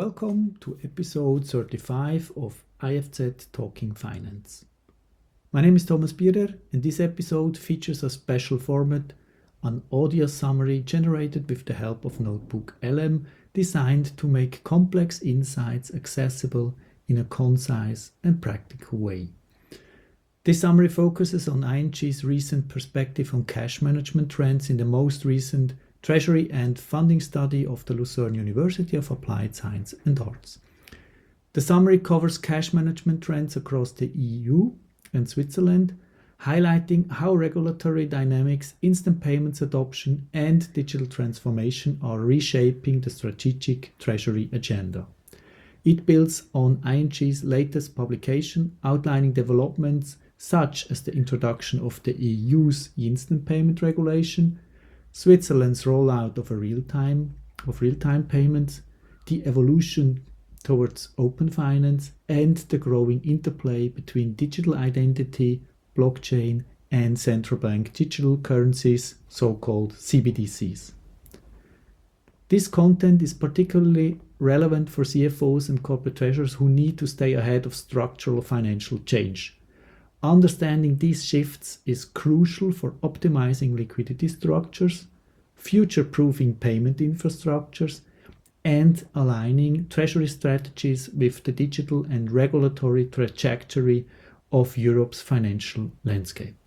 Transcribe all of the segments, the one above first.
Welcome to episode 35 of IFZ Talking Finance. My name is Thomas Bierer, and this episode features a special format, an audio summary generated with the help of Notebook LM, designed to make complex insights accessible in a concise and practical way. This summary focuses on ING's recent perspective on cash management trends in the most recent Treasury and Funding study of the Lucerne University of Applied Science and Arts. The summary covers cash management trends across the EU and Switzerland, highlighting how regulatory dynamics, instant payments adoption, and digital transformation are reshaping the strategic Treasury agenda. It builds on ING's latest publication outlining developments such as the introduction of the EU's instant payment regulation, Switzerland's rollout of real-time payments, the evolution towards open finance, and the growing interplay between digital identity, blockchain, and central bank digital currencies, so-called CBDCs. This content is particularly relevant for CFOs and corporate treasurers who need to stay ahead of structural financial change. Understanding these shifts is crucial for optimizing liquidity structures, future-proofing payment infrastructures, and aligning treasury strategies with the digital and regulatory trajectory of Europe's financial landscape.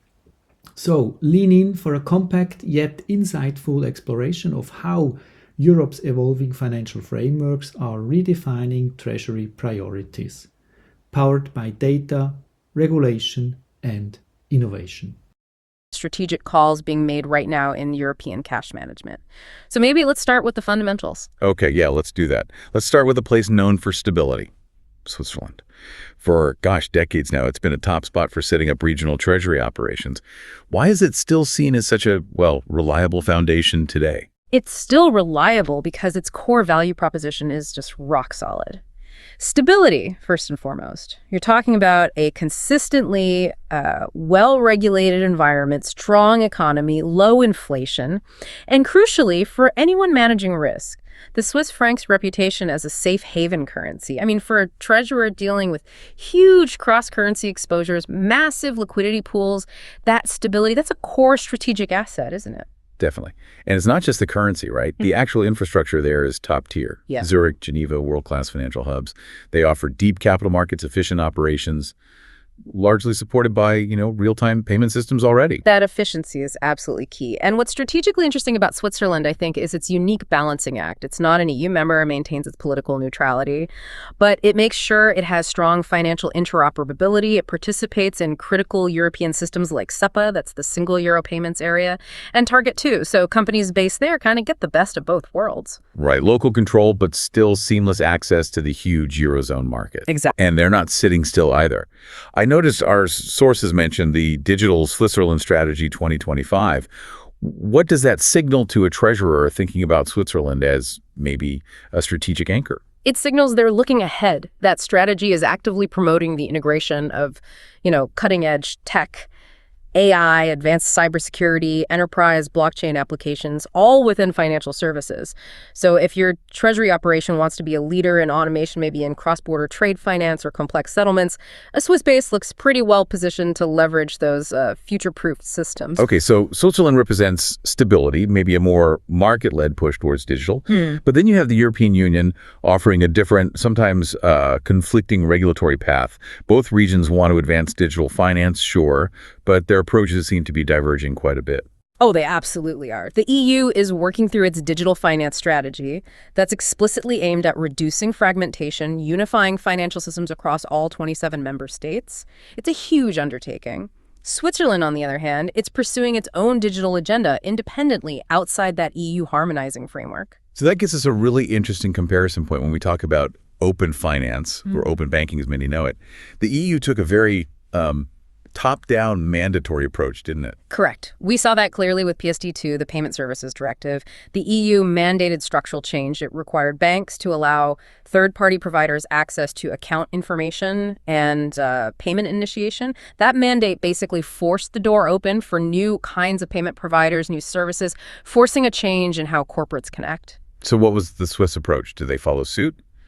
So, lean in for a compact yet insightful exploration of how Europe's evolving financial frameworks are redefining treasury priorities, powered by data, regulation, and innovation. Strategic calls being made right now in European cash management. So maybe let's start with the fundamentals. Okay, yeah, let's do that. Let's start with a place known for stability, Switzerland. For, decades now, it's been a top spot for setting up regional treasury operations. Why is it still seen as such a, reliable foundation today? It's still reliable because its core value proposition is just rock solid. Stability, first and foremost. You're talking about a consistently well-regulated environment, strong economy, low inflation, and crucially, for anyone managing risk, the Swiss franc's reputation as a safe haven currency. I mean, for a treasurer dealing with huge cross-currency exposures, massive liquidity pools, that stability, that's a core strategic asset, isn't it? Definitely. And it's not just the currency, right? The actual infrastructure there is top tier. Yeah. Zurich, Geneva, world-class financial hubs. They offer deep capital markets, efficient operations, largely supported by, real-time payment systems already. That efficiency is absolutely key. And what's strategically interesting about Switzerland, I think, is its unique balancing act. It's not an EU member, it maintains its political neutrality, but it makes sure it has strong financial interoperability. It participates in critical European systems like SEPA, that's the single euro payments area, and Target 2. So companies based there kind of get the best of both worlds. Right. Local control, but still seamless access to the huge Eurozone market. Exactly. And they're not sitting still either. I noticed our sources mentioned the Digital Switzerland Strategy 2025. What does that signal to a treasurer thinking about Switzerland as maybe a strategic anchor? It signals they're looking ahead. That strategy is actively promoting the integration of, cutting-edge tech, AI, advanced cybersecurity, enterprise blockchain applications, all within financial services. So if your treasury operation wants to be a leader in automation, maybe in cross-border trade finance or complex settlements, a Swiss base looks pretty well positioned to leverage those future-proof systems. Okay, so Switzerland represents stability, maybe a more market-led push towards digital. But then you have the European Union offering a different, sometimes conflicting regulatory path. Both regions want to advance digital finance, sure, but their approaches seem to be diverging quite a bit. Oh, they absolutely are. The EU is working through its digital finance strategy that's explicitly aimed at reducing fragmentation, unifying financial systems across all 27 member states. It's a huge undertaking. Switzerland, on the other hand, it's pursuing its own digital agenda independently outside that EU harmonizing framework. So that gives us a really interesting comparison point when we talk about open finance, or open banking as many know it. The EU took a very top-down mandatory approach, didn't it? Correct. We saw that clearly with PSD2, the Payment Services Directive. The EU mandated structural change. It required banks to allow third-party providers access to account information and payment initiation. That mandate basically forced the door open for new kinds of payment providers, new services, forcing a change in how corporates connect. So what was the Swiss approach? Did they follow suit?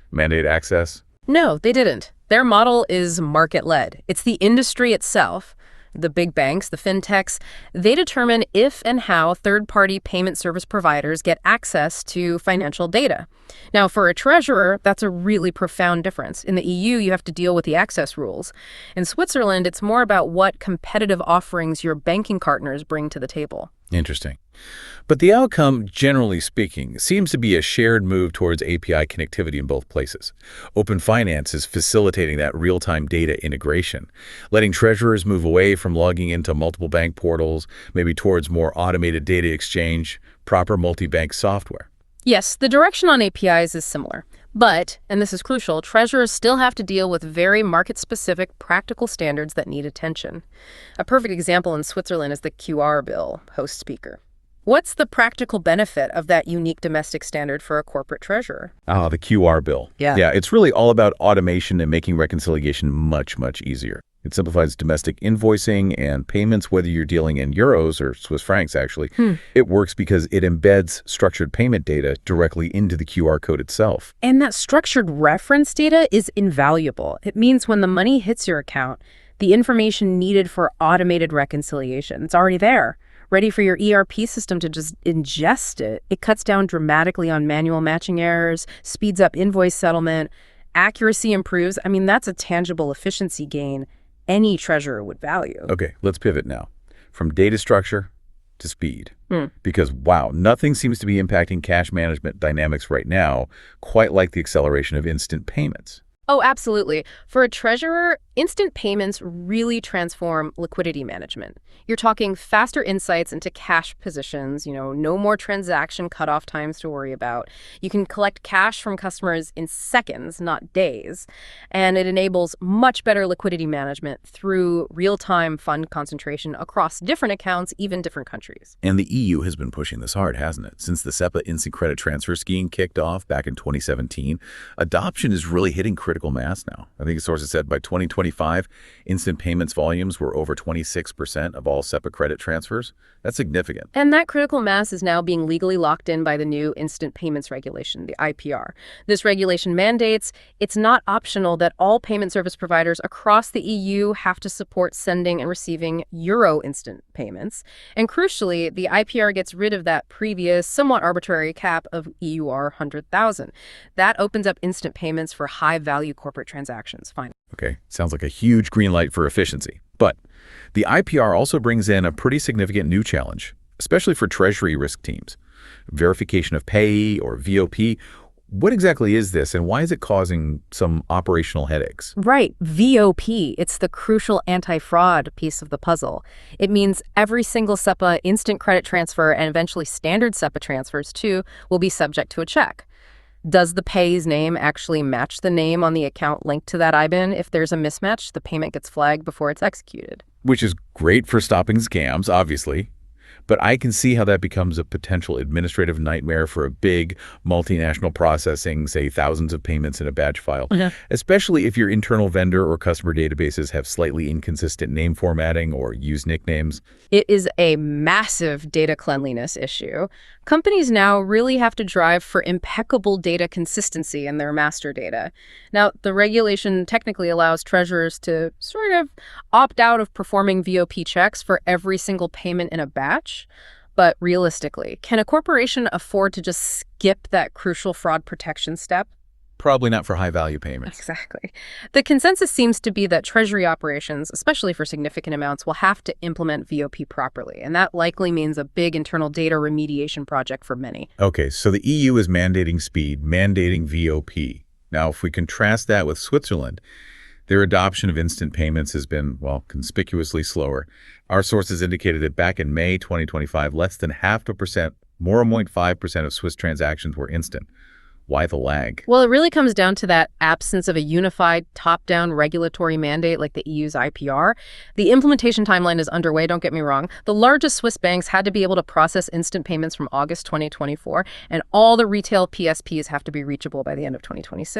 mandate access? No, they didn't. Their model is market-led. It's the industry itself, the big banks, the fintechs, they determine if and how third-party payment service providers get access to financial data. Now, for a treasurer, that's a really profound difference. In the EU, you have to deal with the access rules. In Switzerland, it's more about what competitive offerings your banking partners bring to the table. Interesting. But the outcome, generally speaking, seems to be a shared move towards API connectivity in both places. Open Finance is facilitating that real-time data integration, letting treasurers move away from logging into multiple bank portals, maybe towards more automated data exchange, proper multi-bank software. Yes, the direction on APIs is similar. But, and this is crucial, treasurers still have to deal with very market-specific practical standards that need attention. A perfect example in Switzerland is the QR bill, host speaker. What's the practical benefit of that unique domestic standard for a corporate treasurer? The QR bill. Yeah, it's really all about automation and making reconciliation much, much easier. It simplifies domestic invoicing and payments, whether you're dealing in euros or Swiss francs, actually. It works because it embeds structured payment data directly into the QR code itself. And that structured reference data is invaluable. It means when the money hits your account, the information needed for automated reconciliation, it's already there, ready for your ERP system to just ingest it. It cuts down dramatically on manual matching errors, speeds up invoice settlement, accuracy improves. I mean, that's a tangible efficiency gain any treasurer would value. Okay, let's pivot now from data structure to speed. Because, wow, nothing seems to be impacting cash management dynamics right now quite like the acceleration of instant payments. Oh, absolutely. For a treasurer, instant payments really transform liquidity management. You're talking faster insights into cash positions, no more transaction cutoff times to worry about. You can collect cash from customers in seconds, not days. And it enables much better liquidity management through real-time fund concentration across different accounts, even different countries. And the EU has been pushing this hard, hasn't it? Since the SEPA Instant Credit Transfer Scheme kicked off back in 2017, adoption is really hitting critical mass now. I think a source has said by 2025, instant payments volumes were over 26% of all SEPA credit transfers. That's significant. And that critical mass is now being legally locked in by the new Instant Payments Regulation, the IPR. This regulation mandates it's not optional that all payment service providers across the EU have to support sending and receiving euro instant payments. And crucially, the IPR gets rid of that previous, somewhat arbitrary cap of EUR 100,000. That opens up instant payments for high-value corporate transactions, finally. Okay, sounds like a huge green light for efficiency. But the IPR also brings in a pretty significant new challenge, especially for treasury risk teams. Verification of payee or VOP. What exactly is this, and why is it causing some operational headaches? Right, VOP. It's the crucial anti-fraud piece of the puzzle. It means every single SEPA instant credit transfer, and eventually standard SEPA transfers too, will be subject to a check. Does the payee's name actually match the name on the account linked to that IBAN? If there's a mismatch, the payment gets flagged before it's executed. Which is great for stopping scams, obviously. But I can see how that becomes a potential administrative nightmare for a big multinational processing, say, thousands of payments in a batch file, especially if your internal vendor or customer databases have slightly inconsistent name formatting or use nicknames. It is a massive data cleanliness issue. Companies now really have to drive for impeccable data consistency in their master data. Now, the regulation technically allows treasurers to sort of opt out of performing VOP checks for every single payment in a batch. But realistically, can a corporation afford to just skip that crucial fraud protection step? Probably not for high-value payments. Exactly. The consensus seems to be that treasury operations, especially for significant amounts, will have to implement VOP properly, and that likely means a big internal data remediation project for many. Okay, so the EU is mandating speed, mandating VOP. Now, if we contrast that with Switzerland, their adoption of instant payments has been, well, conspicuously slower. Our sources indicated that back in May 2025, less than 0.5%, more than 0.5% of Swiss transactions were instant. Why the lag? Well, it really comes down to that absence of a unified top-down regulatory mandate like the EU's IPR. The implementation timeline is underway, don't get me wrong. The largest Swiss banks had to be able to process instant payments from August 2024, and all the retail PSPs have to be reachable by the end of 2026.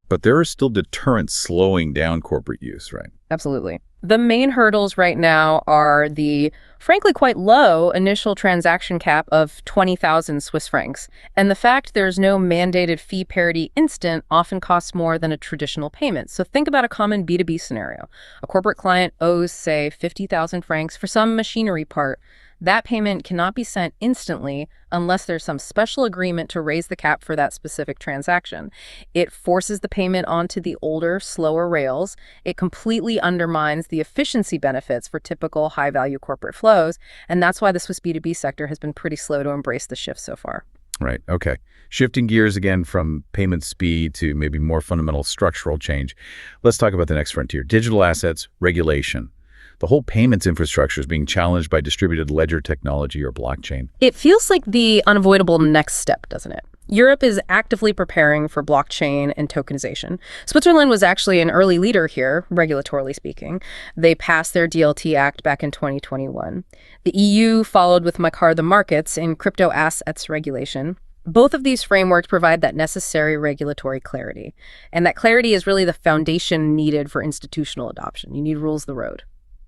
But there are still deterrents slowing down corporate use, right? Absolutely. The main hurdles right now are the, frankly, quite low initial transaction cap of 20,000 Swiss francs. And the fact there's no mandated fee parity instant often costs more than a traditional payment. So think about a common B2B scenario. A corporate client owes, say, 50,000 francs for some machinery part. That payment cannot be sent instantly unless there's some special agreement to raise the cap for that specific transaction. It forces the payment onto the older, slower rails. It completely undermines the efficiency benefits for typical high-value corporate flows, and that's why the Swiss B2B sector has been pretty slow to embrace the shift so far. Right. Okay. Shifting gears again from payment speed to maybe more fundamental structural change. Let's talk about the next frontier, digital assets, regulation. The whole payments infrastructure is being challenged by distributed ledger technology or blockchain. It feels like the unavoidable next step, doesn't it? Europe is actively preparing for blockchain and tokenization. Switzerland was actually an early leader here, regulatorily speaking. They passed their DLT Act back in 2021. The EU followed with MiCAR the markets in crypto assets regulation. Both of these frameworks provide that necessary regulatory clarity. And that clarity is really the foundation needed for institutional adoption. You need rules of the road.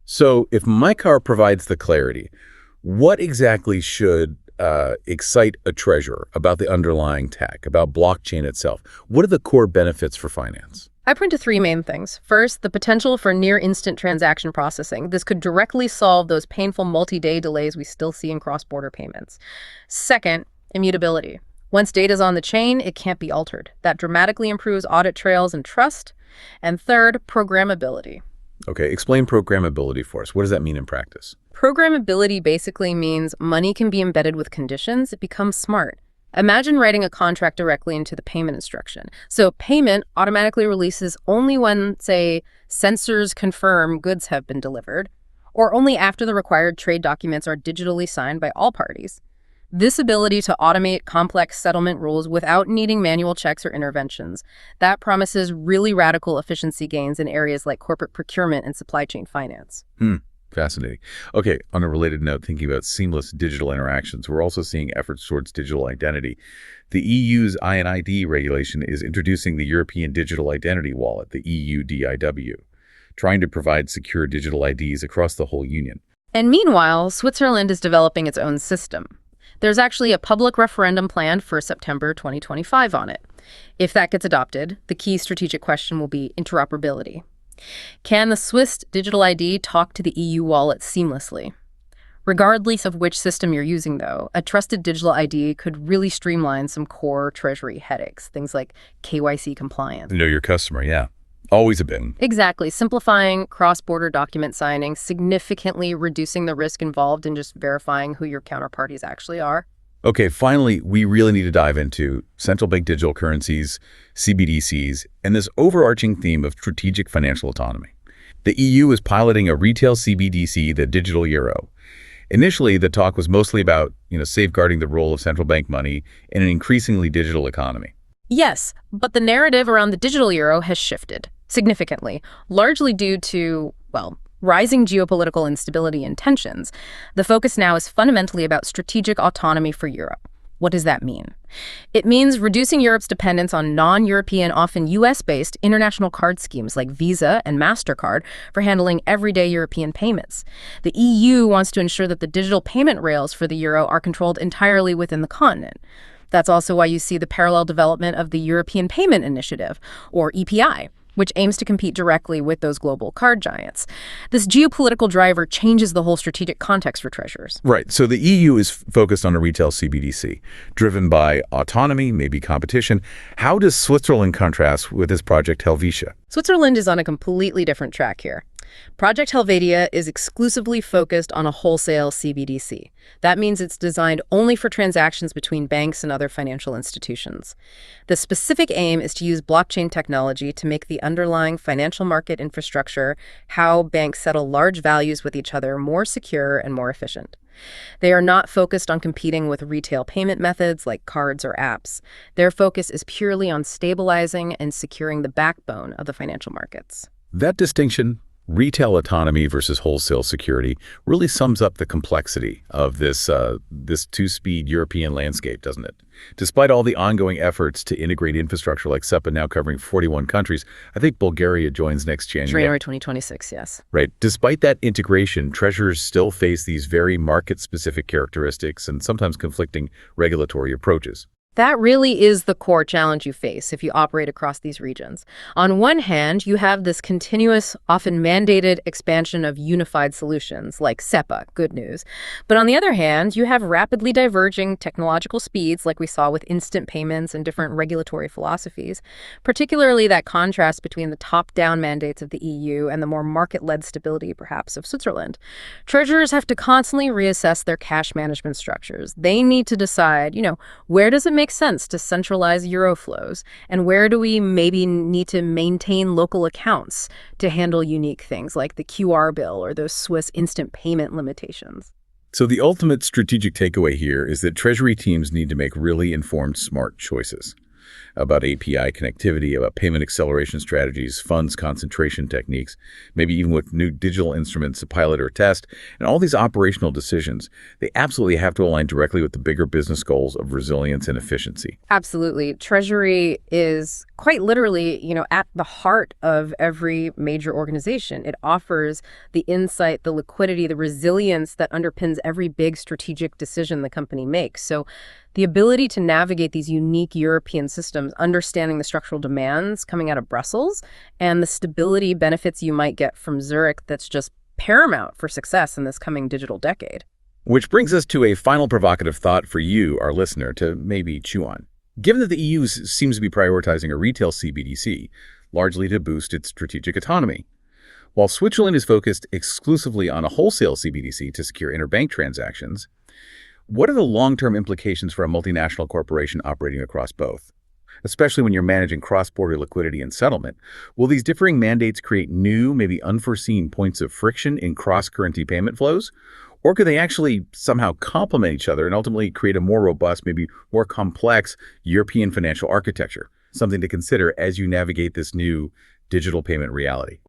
So if MiCAR provides the clarity, what exactly should excite a treasurer about the underlying tech, about blockchain itself? What are the core benefits for finance? I point to three main things. First, the potential for near-instant transaction processing. This could directly solve those painful multi-day delays we still see in cross-border payments. Second, immutability. Once data's on the chain, it can't be altered. That dramatically improves audit trails and trust. And third, programmability. Okay, explain programmability for us. What does that mean in practice? Programmability basically means money can be embedded with conditions. It becomes smart. Imagine writing a contract directly into the payment instruction. So payment automatically releases only when, say, sensors confirm goods have been delivered, or only after the required trade documents are digitally signed by all parties. This ability to automate complex settlement rules without needing manual checks or interventions, that promises really radical efficiency gains in areas like corporate procurement and supply chain finance. Fascinating. Okay, on a related note, thinking about seamless digital interactions, we're also seeing efforts towards digital identity. The EU's INID regulation is introducing the European Digital Identity Wallet, the EU DIW, trying to provide secure digital IDs across the whole union. And meanwhile, Switzerland is developing its own system. There's actually a public referendum planned for September 2025 on it. If that gets adopted, the key strategic question will be interoperability. Can the Swiss digital ID talk to the EU wallet seamlessly? Regardless of which system you're using, though, a trusted digital ID could really streamline some core treasury headaches, things like KYC compliance. Know your customer, yeah. Always a bit. Exactly. Simplifying cross-border document signing, significantly reducing the risk involved in just verifying who your counterparties actually are. Okay, finally, we really need to dive into central bank digital currencies, CBDCs, and this overarching theme of strategic financial autonomy. The EU is piloting a retail CBDC, the digital euro. Initially, the talk was mostly about, safeguarding the role of central bank money in an increasingly digital economy. Yes, but the narrative around the digital euro has shifted significantly, largely due to, rising geopolitical instability and tensions. The focus now is fundamentally about strategic autonomy for Europe. What does that mean? It means reducing Europe's dependence on non-European, often US-based international card schemes like Visa and MasterCard for handling everyday European payments. The EU wants to ensure that the digital payment rails for the euro are controlled entirely within the continent. That's also why you see the parallel development of the European Payment Initiative, or EPI, which aims to compete directly with those global card giants. This geopolitical driver changes the whole strategic context for treasurers. Right. So the EU is focused on a retail CBDC, driven by autonomy, maybe competition. How does Switzerland contrast with this Project Helvetia? Switzerland is on a completely different track here. Project Helvetia is exclusively focused on a wholesale CBDC. That means it's designed only for transactions between banks and other financial institutions. The specific aim is to use blockchain technology to make the underlying financial market infrastructure, how banks settle large values with each other, more secure and more efficient. They are not focused on competing with retail payment methods like cards or apps. Their focus is purely on stabilizing and securing the backbone of the financial markets. That distinction Retail autonomy versus wholesale security really sums up the complexity of this two-speed European landscape, doesn't it? Despite all the ongoing efforts to integrate infrastructure like SEPA now covering 41 countries, I think Bulgaria joins next January. January 2026, yes. Right. Despite that integration, treasurers still face these very market-specific characteristics and sometimes conflicting regulatory approaches. That really is the core challenge you face if you operate across these regions. On one hand, you have this continuous, often mandated expansion of unified solutions like SEPA, good news. But on the other hand, you have rapidly diverging technological speeds like we saw with instant payments and different regulatory philosophies, particularly that contrast between the top-down mandates of the EU and the more market-led stability, perhaps, of Switzerland. Treasurers have to constantly reassess their cash management structures. They need to decide, where does it make sense to centralize euro flows, and where do we maybe need to maintain local accounts to handle unique things like the QR bill or those Swiss instant payment limitations. So the ultimate strategic takeaway here is that treasury teams need to make really informed, smart choices about API connectivity, about payment acceleration strategies, funds concentration techniques, maybe even with new digital instruments to pilot or test, and all these operational decisions. They absolutely have to align directly with the bigger business goals of resilience and efficiency. Absolutely. Treasury is quite literally, at the heart of every major organization. It offers the insight, the liquidity, the resilience that underpins every big strategic decision the company makes. So the ability to navigate these unique European systems, understanding the structural demands coming out of Brussels, and the stability benefits you might get from Zurich, that's just paramount for success in this coming digital decade. Which brings us to a final provocative thought for you, our listener, to maybe chew on. Given that the EU seems to be prioritizing a retail CBDC, largely to boost its strategic autonomy, while Switzerland is focused exclusively on a wholesale CBDC to secure interbank transactions, what are the long-term implications for a multinational corporation operating across both? Especially when you're managing cross-border liquidity and settlement, will these differing mandates create new, maybe unforeseen points of friction in cross-currency payment flows? Or could they actually somehow complement each other and ultimately create a more robust, maybe more complex European financial architecture? Something to consider as you navigate this new digital payment reality.